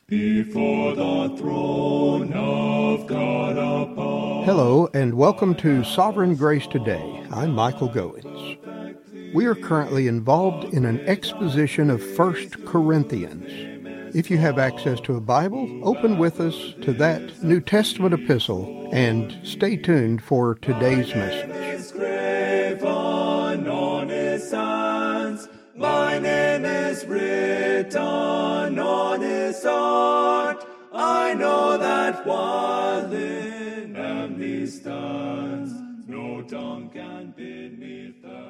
before the throne of God above. Hello, and welcome to Sovereign Grace Today. I'm Michael Goins. We are currently involved in an exposition of 1 Corinthians. If you have access to a Bible, open with us to that New Testament epistle and stay tuned for today's message. My name is written on his heart. I know that while in he stands, no tongue can bid me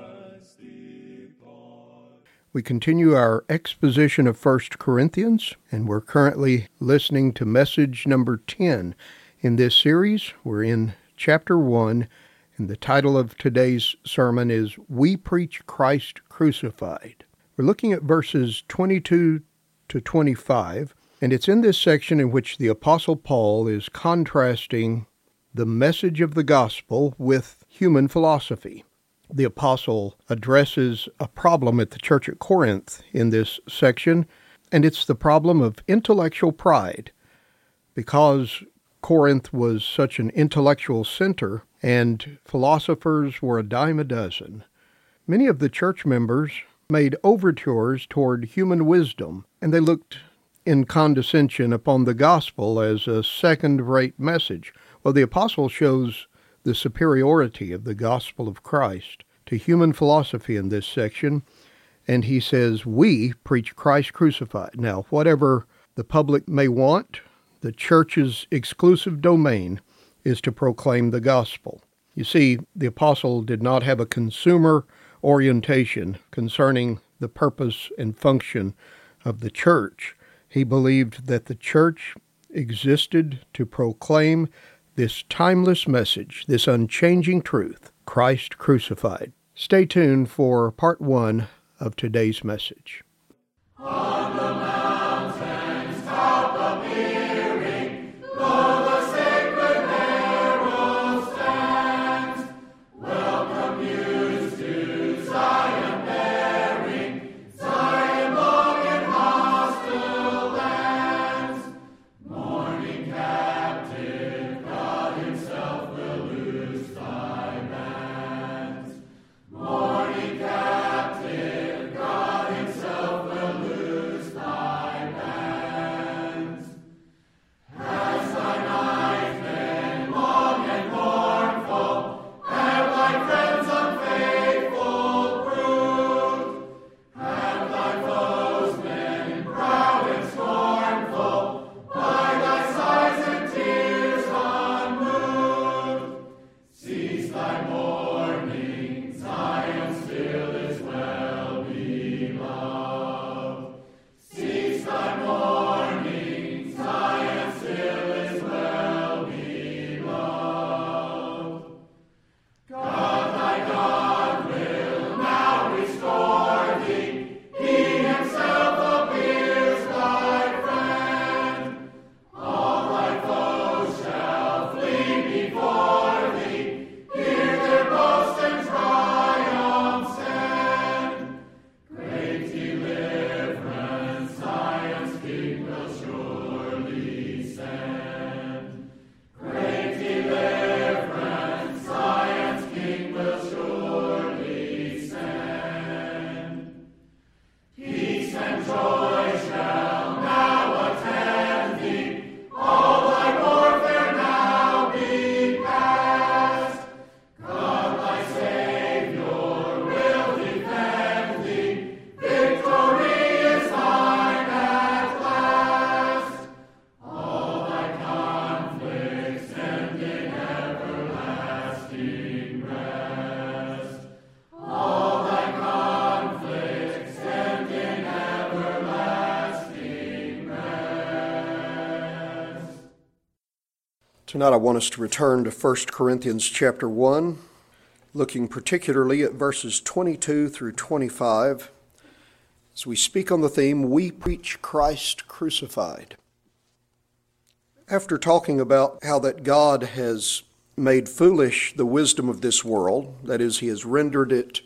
thirsty part. We continue our exposition of 1 Corinthians, and we're currently listening to message number 10 in this series. We're in chapter 1, and the title of today's sermon is We Preach Christ Crucified. We're looking at verses 22 to 25, and it's in this section in which the Apostle Paul is contrasting the message of the gospel with human philosophy. The apostle addresses a problem at the church at Corinth in this section, and it's the problem of intellectual pride. Because Corinth was such an intellectual center and philosophers were a dime a dozen, many of the church members made overtures toward human wisdom, and they looked in condescension upon the gospel as a second-rate message. Well, the apostle shows the superiority of the gospel of Christ to human philosophy in this section, and he says, we preach Christ crucified. Now, whatever the public may want, the church's exclusive domain is to proclaim the gospel. You see, the apostle did not have a consumer orientation concerning the purpose and function of the church. He believed that the church existed to proclaim this timeless message, this unchanging truth, Christ crucified. Stay tuned for part 1 of today's message. On the mountains top appearing, lo, the sacred herald stands. Welcome news to Zion bearing, Zion long in hostile lands. Mourning captive, God himself will loose thy bands. Mourning captive, God himself will loose thy bands. Has thine eyes been long and mournful? Have thy friends unfaithful proved? Have thy foes been proud and scornful? By thy sighs and tears unmoved? Cease thy mourning, Zion still is well beloved. Cease thy mourning, Zion still is well beloved. God thy God will now restore thee. He himself appears thy friend. All thy foes shall flee before thee. Hear their boast and triumph send. Great deliverance Zion's King will surely send. Great deliverance Zion's King will surely send. Peace and joy shall now attend thee. All thy warfare now be past. God thy Savior will defend thee. Victory is thine at last. All thy conflicts end in everlasting rest. All thy conflicts end in everlasting rest. Tonight I want us to return to 1 Corinthians chapter 1, looking particularly at verses 22 through 25, as we speak on the theme, We Preach Christ Crucified. After talking about how that God has made foolish the wisdom of this world, that is, he has rendered it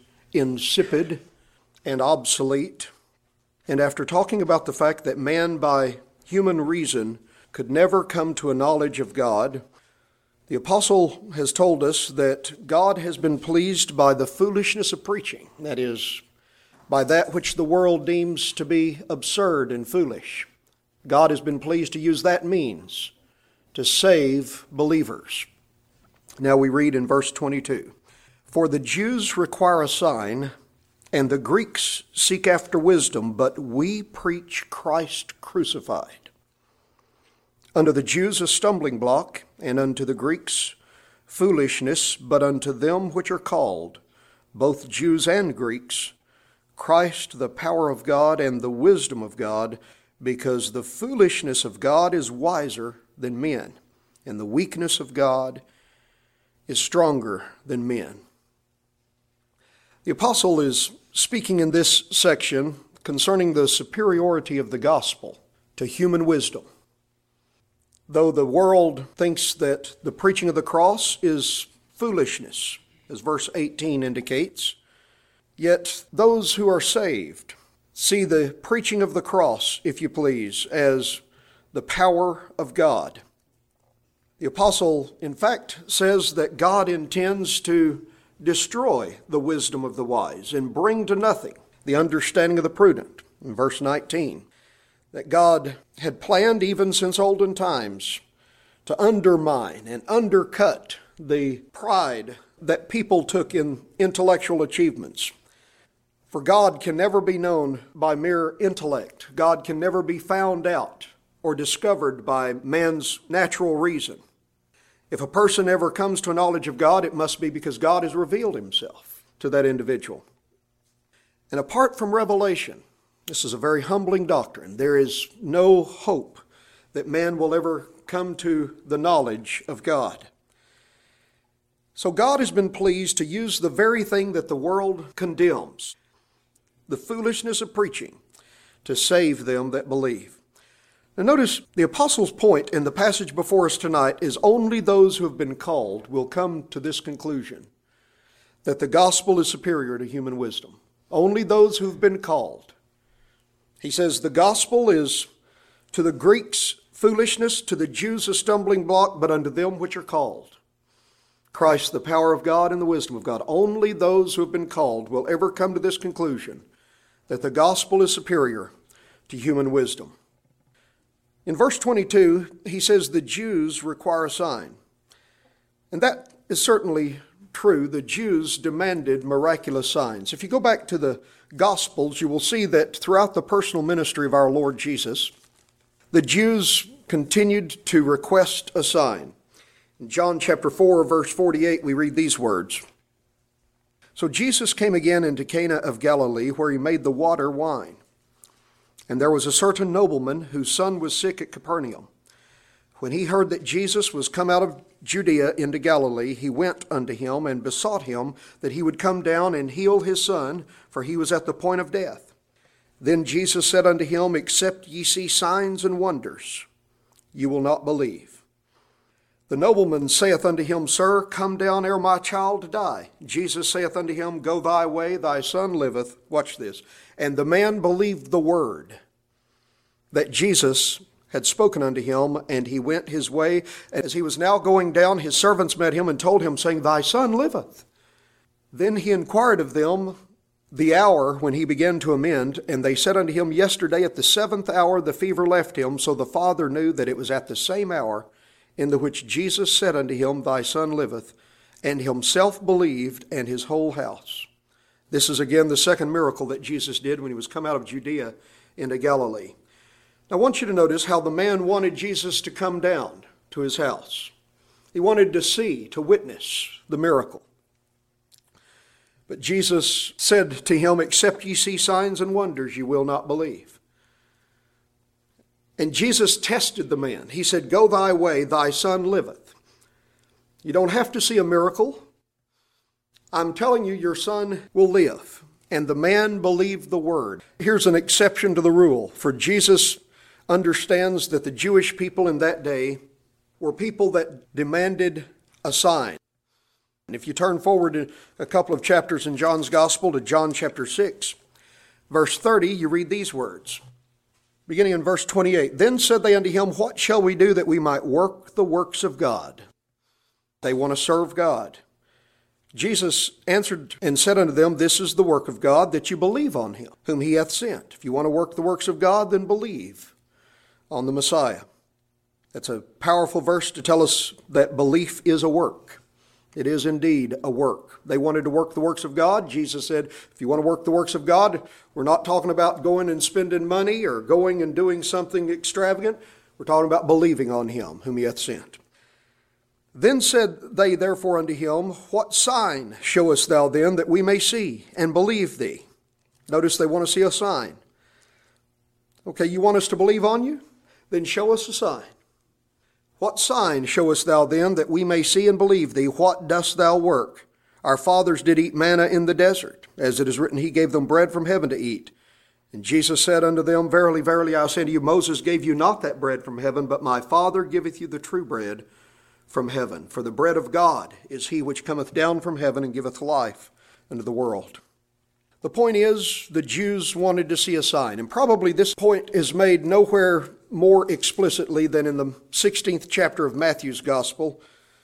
insipid and obsolete, and after talking about the fact that man by human reason could never come to a knowledge of God, the apostle has told us that God has been pleased by the foolishness of preaching, that is, by that which the world deems to be absurd and foolish. God has been pleased to use that means to save believers. Now we read in verse 22, "For the Jews require a sign, and the Greeks seek after wisdom, but we preach Christ crucified. Unto the Jews a stumbling block, and unto the Greeks foolishness, but unto them which are called, both Jews and Greeks, Christ the power of God and the wisdom of God, because the foolishness of God is wiser than men, and the weakness of God is stronger than men." The apostle is speaking in this section concerning the superiority of the gospel to human wisdom. Though the world thinks that the preaching of the cross is foolishness, as verse 18 indicates, yet those who are saved see the preaching of the cross, if you please, as the power of God. The apostle, in fact, says that God intends to destroy the wisdom of the wise and bring to nothing the understanding of the prudent. In verse 19, that God had planned even since olden times to undermine and undercut the pride that people took in intellectual achievements. For God can never be known by mere intellect. God can never be found out or discovered by man's natural reason. If a person ever comes to a knowledge of God, it must be because God has revealed himself to that individual. And apart from revelation, this is a very humbling doctrine. There is no hope that man will ever come to the knowledge of God. So God has been pleased to use the very thing that the world condemns, the foolishness of preaching, to save them that believe. Now notice the apostle's point in the passage before us tonight is only those who have been called will come to this conclusion, that the gospel is superior to human wisdom. Only those who have been called. He says the gospel is to the Greeks foolishness, to the Jews a stumbling block, but unto them which are called, Christ the power of God and the wisdom of God. Only those who have been called will ever come to this conclusion, that the gospel is superior to human wisdom. In verse 22, he says the Jews require a sign. And that is certainly true. The Jews demanded miraculous signs. If you go back to the Gospels, you will see that throughout the personal ministry of our Lord Jesus, the Jews continued to request a sign. In John chapter 4, verse 48, we read these words. "So Jesus came again into Cana of Galilee, where he made the water wine. And there was a certain nobleman whose son was sick at Capernaum. When he heard that Jesus was come out of Judea into Galilee, he went unto him and besought him that he would come down and heal his son, for he was at the point of death. Then Jesus said unto him, Except ye see signs and wonders, you will not believe. The nobleman saith unto him, Sir, come down ere my child die. Jesus saith unto him, Go thy way, thy son liveth." Watch this. "And the man believed the word that Jesus had spoken unto him, and he went his way. As he was now going down, his servants met him and told him, saying, Thy son liveth. Then he inquired of them the hour when he began to amend, and they said unto him, Yesterday at the 7th hour the fever left him. So the father knew that it was at the same hour in the which Jesus said unto him, Thy son liveth, and himself believed, and his whole house." This is again the second miracle that Jesus did when he was come out of Judea into Galilee. Now I want you to notice how the man wanted Jesus to come down to his house. He wanted to see, to witness the miracle. But Jesus said to him, Except ye see signs and wonders, you will not believe. And Jesus tested the man. He said, Go thy way, thy son liveth. You don't have to see a miracle. I'm telling you, your son will live. And the man believed the word. Here's an exception to the rule. For Jesus understands that the Jewish people in that day were people that demanded a sign. And if you turn forward a couple of chapters in John's Gospel to John chapter 6, verse 30, you read these words. beginning in verse 28. Then said they unto him, What shall we do that we might work the works of God? They want to serve God. Jesus answered and said unto them, This is the work of God, that you believe on him, whom he hath sent. If you want to work the works of God, then believe on the Messiah. That's a powerful verse to tell us that belief is a work. It is indeed a work. They wanted to work the works of God. Jesus said, if you want to work the works of God, we're not talking about going and spending money or going and doing something extravagant. We're talking about believing on him, whom he hath sent. Then said they therefore unto him, What sign showest thou then, that we may see and believe thee? Notice they want to see a sign. Okay, you want us to believe on you? Then show us a sign. What sign showest thou then, that we may see and believe thee? What dost thou work? Our fathers did eat manna in the desert. As it is written, he gave them bread from heaven to eat. And Jesus said unto them, Verily, verily, I say unto you, Moses gave you not that bread from heaven, but my Father giveth you the true bread from heaven. For the bread of God is he which cometh down from heaven and giveth life unto the world. The point is, the Jews wanted to see a sign. And probably this point is made nowhere more explicitly than in the 16th chapter of Matthew's Gospel.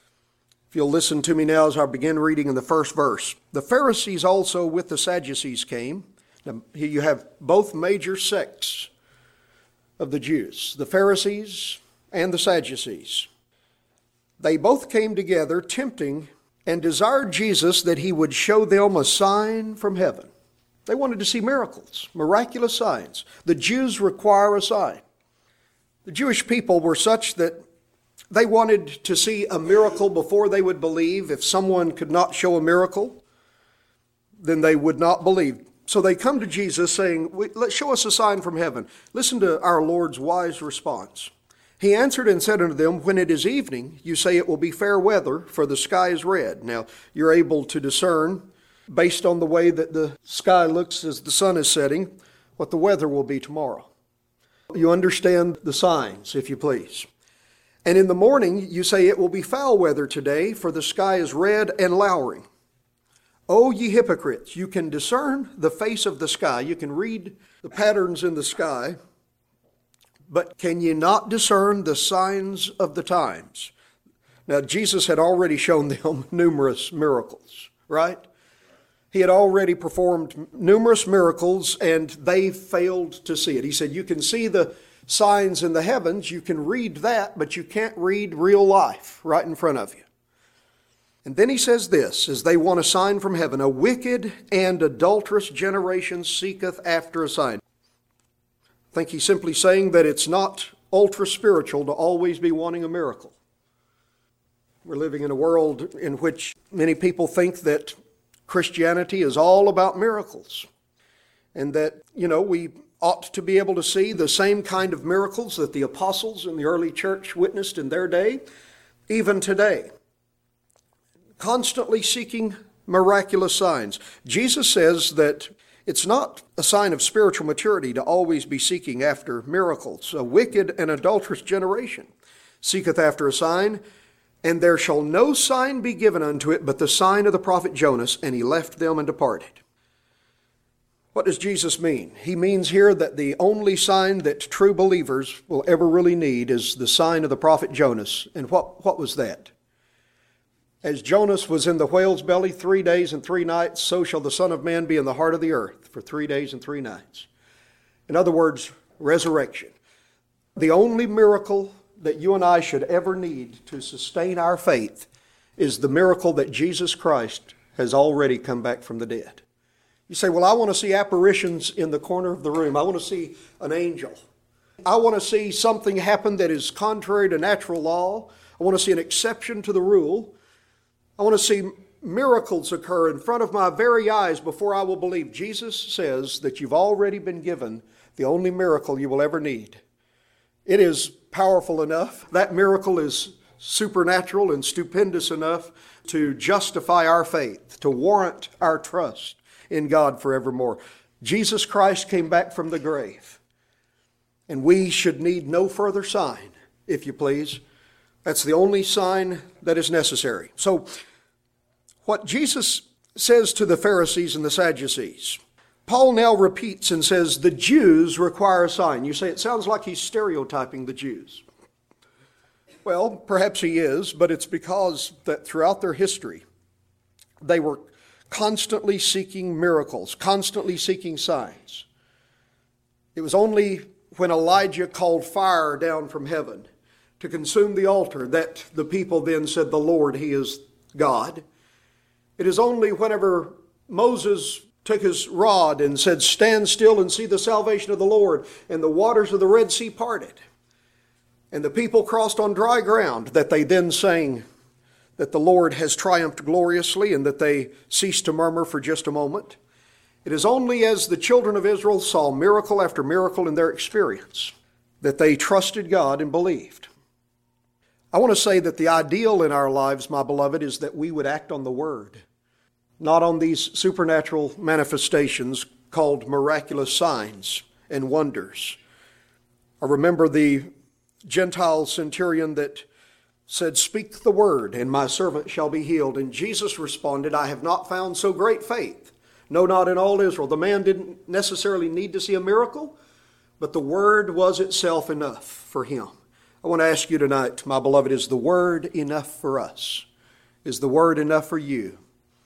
If you'll listen to me now as I begin reading in the first verse. The Pharisees also with the Sadducees came. Now, here you have both major sects of the Jews, the Pharisees and the Sadducees. They both came together, tempting and desired Jesus that he would show them a sign from heaven. They wanted to see miracles, miraculous signs. The Jews require a sign. The Jewish people were such that they wanted to see a miracle before they would believe. If someone could not show a miracle, then they would not believe. So they come to Jesus saying, Let's show us a sign from heaven. Listen to our Lord's wise response. He answered and said unto them, When it is evening, you say it will be fair weather, for the sky is red. Now, you're able to discern, based on the way that the sky looks as the sun is setting, what the weather will be tomorrow. You understand the signs, if you please. And in the morning, you say it will be foul weather today, for the sky is red and lowering. O ye hypocrites, you can discern the face of the sky. You can read the patterns in the sky. But can ye not discern the signs of the times? Now, Jesus had already shown them numerous miracles, right? He had already performed numerous miracles, and they failed to see it. He said, you can see the signs in the heavens, you can read that, but you can't read real life right in front of you. And then he says this, as they want a sign from heaven, a wicked and adulterous generation seeketh after a sign. I think he's simply saying that it's not ultra-spiritual to always be wanting a miracle. We're living in a world in which many people think that Christianity is all about miracles. And that, we ought to be able to see the same kind of miracles that the apostles in the early church witnessed in their day, even today. Constantly seeking miraculous signs. Jesus says that it's not a sign of spiritual maturity to always be seeking after miracles. A wicked and adulterous generation seeketh after a sign, and there shall no sign be given unto it but the sign of the prophet Jonas, and he left them and departed. What does Jesus mean? He means here that the only sign that true believers will ever really need is the sign of the prophet Jonas. And what was that? As Jonas was in the whale's belly 3 days and 3 nights, so shall the Son of Man be in the heart of the earth for 3 days and 3 nights. In other words, resurrection. The only miracle that you and I should ever need to sustain our faith is the miracle that Jesus Christ has already come back from the dead. You say, well, I want to see apparitions in the corner of the room. I want to see an angel. I want to see something happen that is contrary to natural law. I want to see an exception to the rule. I want to see miracles occur in front of my very eyes before I will believe. Jesus says that you've already been given the only miracle you will ever need. It is powerful enough. That miracle is supernatural and stupendous enough to justify our faith, to warrant our trust in God forevermore. Jesus Christ came back from the grave, and we should need no further sign, if you please. That's the only sign that is necessary. So, what Jesus says to the Pharisees and the Sadducees, Paul now repeats and says, the Jews require a sign. You say it sounds like he's stereotyping the Jews. Well, perhaps he is, but it's because that throughout their history, they were constantly seeking miracles, constantly seeking signs. It was only when Elijah called fire down from heaven to consume the altar that the people then said, the Lord, He is God. It is only whenever Moses took his rod and said, stand still and see the salvation of the Lord, and the waters of the Red Sea parted, and the people crossed on dry ground, that they then sang that the Lord has triumphed gloriously, and that they ceased to murmur for just a moment. It is only as the children of Israel saw miracle after miracle in their experience that they trusted God and believed. I want to say that the ideal in our lives, my beloved, is that we would act on the Word, not on these supernatural manifestations called miraculous signs and wonders. I remember the Gentile centurion that said, speak the word, and my servant shall be healed. And Jesus responded, I have not found so great faith, no, not in all Israel. The man didn't necessarily need to see a miracle, but the word was itself enough for him. I want to ask you tonight, my beloved, is the word enough for us? Is the word enough for you?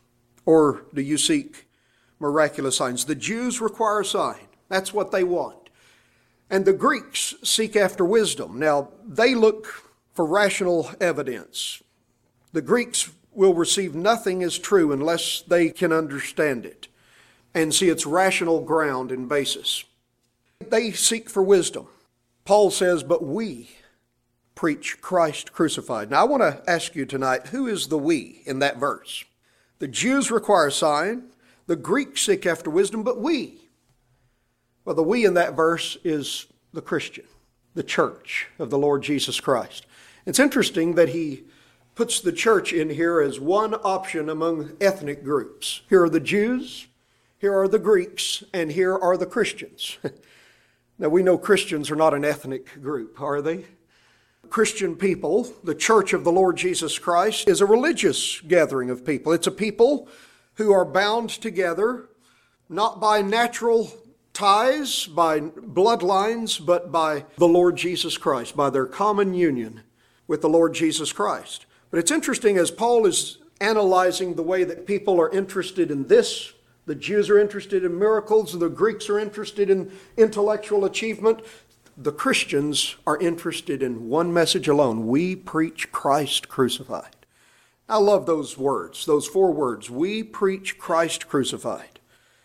Or do you seek miraculous signs? The Jews require a sign. That's what they want. And the Greeks seek after wisdom. Now, they look for rational evidence. The Greeks will receive nothing as true unless they can understand it and see its rational ground and basis. They seek for wisdom. Paul says, but we preach Christ crucified. Now, I want to ask you tonight, who is the we in that verse? The Jews require a sign. The Greeks seek after wisdom, but we. Well, the we in that verse is the Christian, the church of the Lord Jesus Christ. It's interesting that he puts the church in here as one option among ethnic groups. Here are the Jews, here are the Greeks, and here are the Christians. Now, we know Christians are not an ethnic group, are they? Christian people, the church of the Lord Jesus Christ, is a religious gathering of people. It's a people who are bound together, not by natural ties, by bloodlines, but by the Lord Jesus Christ, by their common union with the Lord Jesus Christ. But it's interesting, as Paul is analyzing the way that people are interested in this, the Jews are interested in miracles, the Greeks are interested in intellectual achievement, the Christians are interested in one message alone. We preach Christ crucified. I love those words, those 4 words. We preach Christ crucified.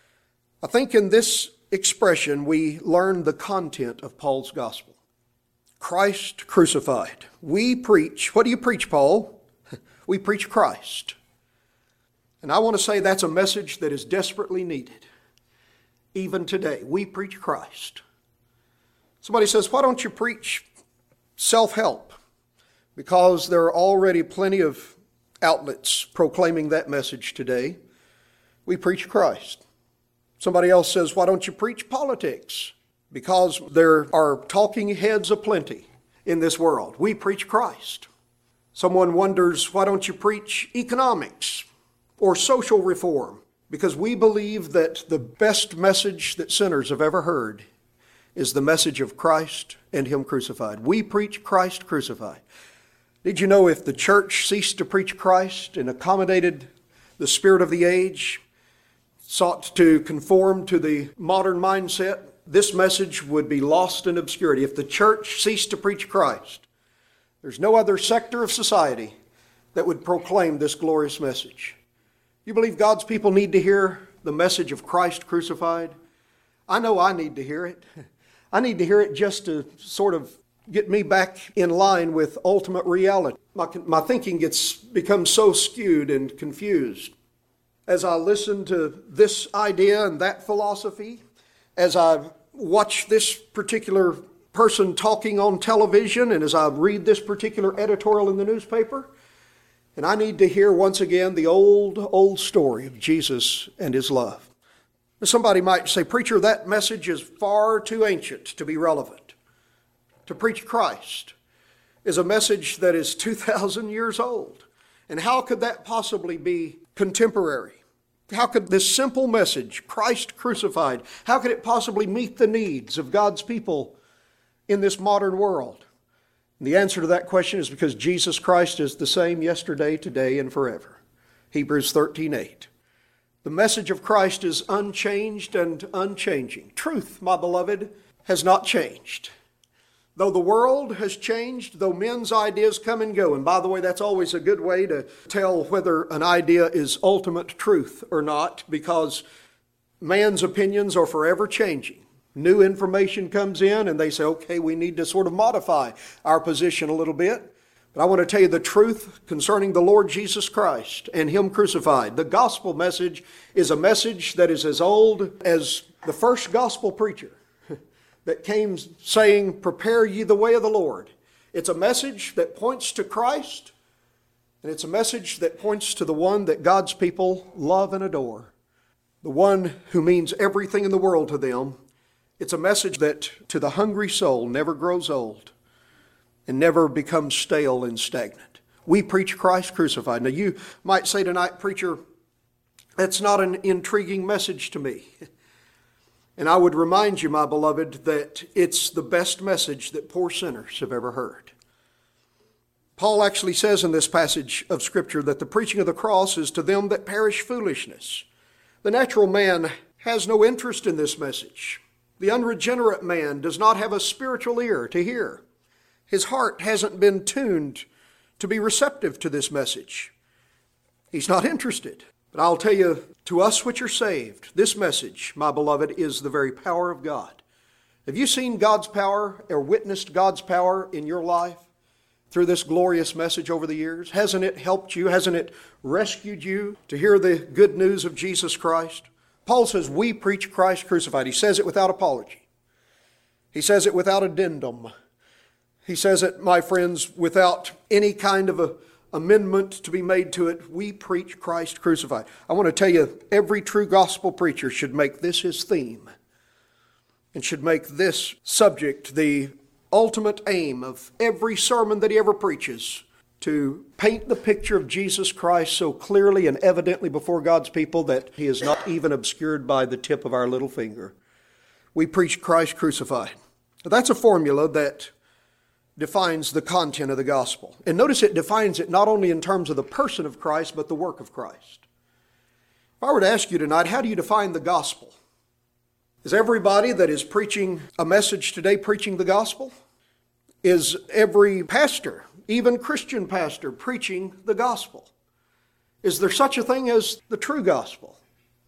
I think in this expression we learn the content of Paul's gospel. Christ crucified. We preach. What do you preach, Paul? We preach Christ. And I want to say that's a message that is desperately needed. Even today, we preach Christ. Somebody says, why don't you preach self-help? Because there are already plenty of outlets proclaiming that message today. We preach Christ. Somebody else says, why don't you preach politics? Because there are talking heads aplenty in this world. We preach Christ. Someone wonders, why don't you preach economics or social reform? Because we believe that the best message that sinners have ever heard is the message of Christ and Him crucified. We preach Christ crucified. Did you know if the church ceased to preach Christ and accommodated the spirit of the age, sought to conform to the modern mindset, this message would be lost in obscurity. If the church ceased to preach Christ, there's no other sector of society that would proclaim this glorious message. You believe God's people need to hear the message of Christ crucified? I know I need to hear it. I need to hear it just to sort of get me back in line with ultimate reality. My thinking becomes so skewed and confused. As I listen to this idea and that philosophy, as I watch this particular person talking on television, and as I read this particular editorial in the newspaper, and I need to hear once again the old story of Jesus and His love. Somebody might say, preacher, that message is far too ancient to be relevant. To preach Christ is a message that is 2,000 years old. And how could that possibly be contemporary? How could this simple message, Christ crucified, how could it possibly meet the needs of God's people in this modern world? And the answer to that question is because Jesus Christ is the same yesterday, today, and forever. Hebrews 13:8. The message of Christ is unchanged and unchanging. Truth, my beloved, has not changed. Though the world has changed, though men's ideas come and go, and by the way, that's always a good way to tell whether an idea is ultimate truth or not, because man's opinions are forever changing. New information comes in and they say, okay, we need to sort of modify our position a little bit. But I want to tell you the truth concerning the Lord Jesus Christ and Him crucified. The gospel message is a message that is as old as the first gospel preacher that came saying, prepare ye the way of the Lord. It's a message that points to Christ, and it's a message that points to the one that God's people love and adore, the one who means everything in the world to them. It's a message that to the hungry soul never grows old and never becomes stale and stagnant. We preach Christ crucified. Now you might say tonight, preacher, that's not an intriguing message to me. And I would remind you, my beloved, that it's the best message that poor sinners have ever heard. Paul actually says in this passage of Scripture that the preaching of the cross is to them that perish foolishness. The natural man has no interest in this message. The unregenerate man does not have a spiritual ear to hear. His heart hasn't been tuned to be receptive to this message. He's not interested. But I'll tell you, to us which are saved, this message, my beloved, is the very power of God. Have you seen God's power or witnessed God's power in your life through this glorious message over the years? Hasn't it helped you? Hasn't it rescued you to hear the good news of Jesus Christ? Paul says we preach Christ crucified. He says it without apology. He says it without addendum. He says it, my friends, without any kind of a amendment to be made to it. We preach Christ crucified. I want to tell you, every true gospel preacher should make this his theme and should make this subject the ultimate aim of every sermon that he ever preaches, to paint the picture of Jesus Christ so clearly and evidently before God's people that He is not even obscured by the tip of our little finger. We preach Christ crucified. That's a formula that defines the content of the gospel. And notice it defines it not only in terms of the person of Christ, but the work of Christ. If I were to ask you tonight, how do you define the gospel? Is everybody that is preaching a message today preaching the gospel? Is every pastor, even Christian pastor, preaching the gospel? Is there such a thing as the true gospel?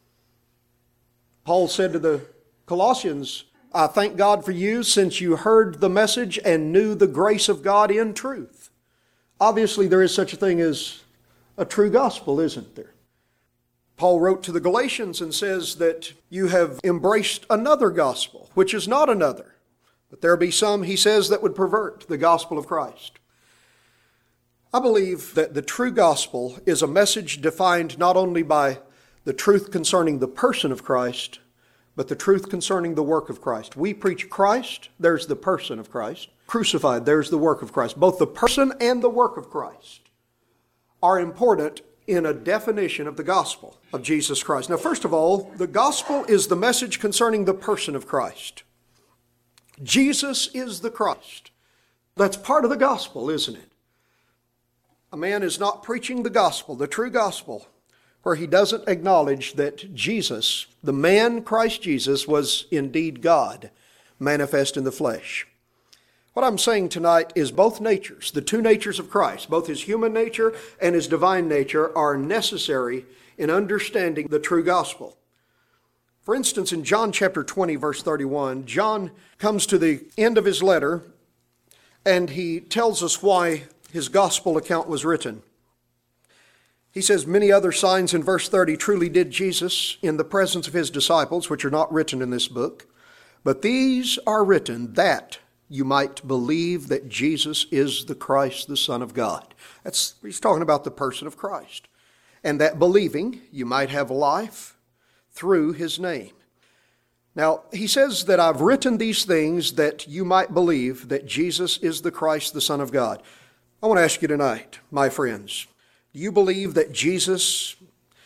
Paul said to the Colossians, I thank God for you since you heard the message and knew the grace of God in truth. Obviously, there is such a thing as a true gospel, isn't there? Paul wrote to the Galatians and says that you have embraced another gospel, which is not another. But there be some, he says, that would pervert the gospel of Christ. I believe that the true gospel is a message defined not only by the truth concerning the person of Christ, but the truth concerning the work of Christ. We preach Christ, there's the person of Christ. Crucified, there's the work of Christ. Both the person and the work of Christ are important in a definition of the gospel of Jesus Christ. Now, first of all, the gospel is the message concerning the person of Christ. Jesus is the Christ. That's part of the gospel, isn't it? A man is not preaching the gospel, the true gospel, where he doesn't acknowledge that Jesus, the man Christ Jesus, was indeed God, manifest in the flesh. What I'm saying tonight is both natures, the two natures of Christ, both His human nature and His divine nature, are necessary in understanding the true gospel. For instance, in John chapter 20, verse 31, John comes to the end of his letter and he tells us why his gospel account was written. He says, many other signs in verse 30 truly did Jesus in the presence of His disciples, which are not written in this book. But these are written that you might believe that Jesus is the Christ, the Son of God. He's talking about the person of Christ. And that believing you might have life through His name. Now, he says that I've written these things that you might believe that Jesus is the Christ, the Son of God. I want to ask you tonight, my friends, do you believe that Jesus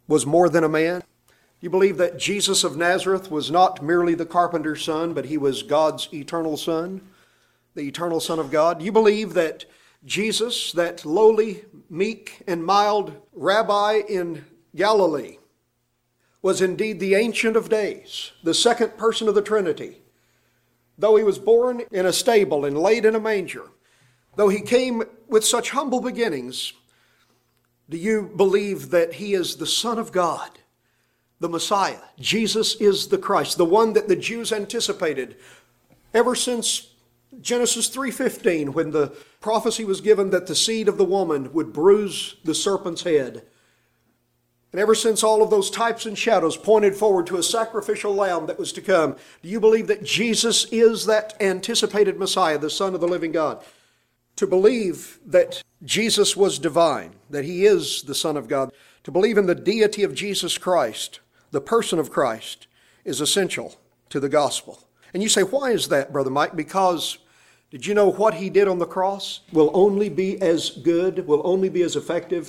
was more than a man? You believe that Jesus of Nazareth was not merely the carpenter's son, but he was God's eternal son, the eternal Son of God? You believe that Jesus, that lowly, meek, and mild rabbi in Galilee, was indeed the Ancient of Days, the second person of the Trinity? Though he was born in a stable and laid in a manger, though he came with such humble beginnings, do you believe that he is the Son of God, the Messiah? Jesus is the Christ, the one that the Jews anticipated ever since Genesis 3:15, when the prophecy was given that the seed of the woman would bruise the serpent's head. And ever since all of those types and shadows pointed forward to a sacrificial lamb that was to come, do you believe that Jesus is that anticipated Messiah, the Son of the living God? To believe that Jesus was divine, that he is the Son of God, to believe in the deity of Jesus Christ, the person of Christ, is essential to the gospel. And you say, why is that, Brother Mike? Because did you know what he did on the cross will only be as good, will only be as effective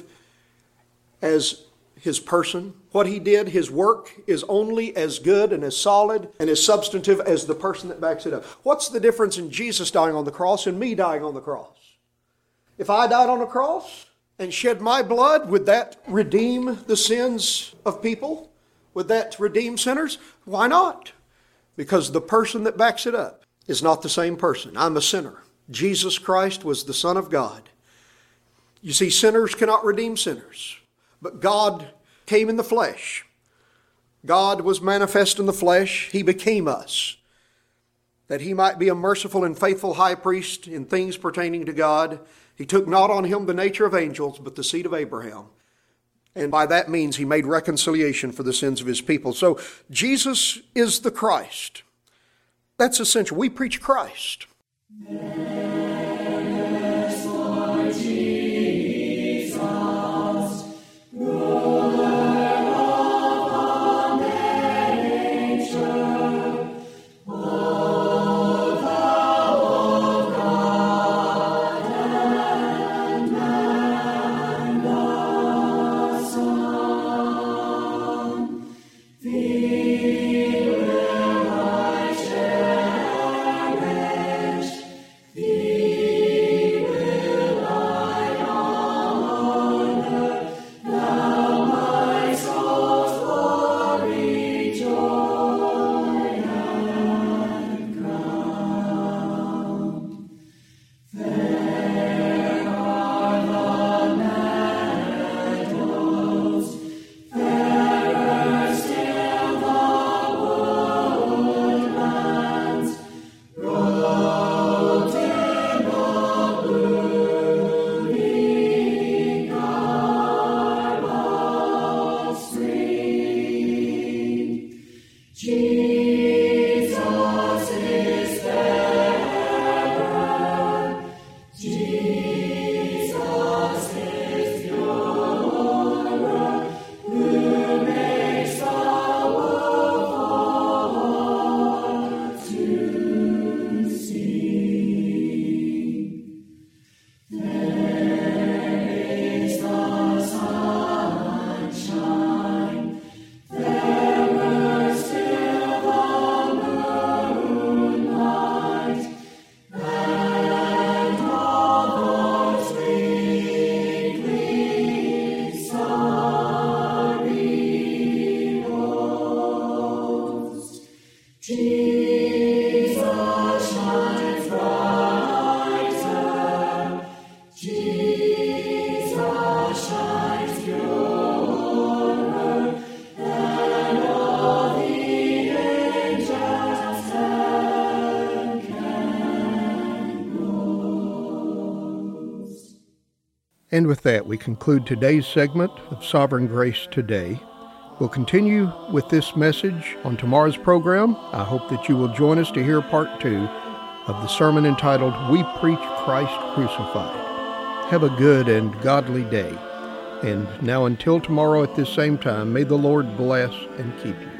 as his person? What he did, his work, is only as good and as solid and as substantive as the person that backs it up. What's the difference in Jesus dying on the cross and me dying on the cross? If I died on a cross and shed my blood, would that redeem the sins of people? Would that redeem sinners? Why not? Because the person that backs it up is not the same person. I'm a sinner. Jesus Christ was the Son of God. You see, sinners cannot redeem sinners, but God came in the flesh. God was manifest in the flesh. He became us, that he might be a merciful and faithful high priest in things pertaining to God. He took not on him the nature of angels, but the seed of Abraham. And by that means, he made reconciliation for the sins of his people. So Jesus is the Christ. That's essential. We preach Christ. And with that, we conclude today's segment of Sovereign Grace Today. We'll continue with this message on tomorrow's program. I hope that you will join us to hear part 2 of the sermon entitled, We Preach Christ Crucified. Have a good and godly day. And now until tomorrow at this same time, may the Lord bless and keep you.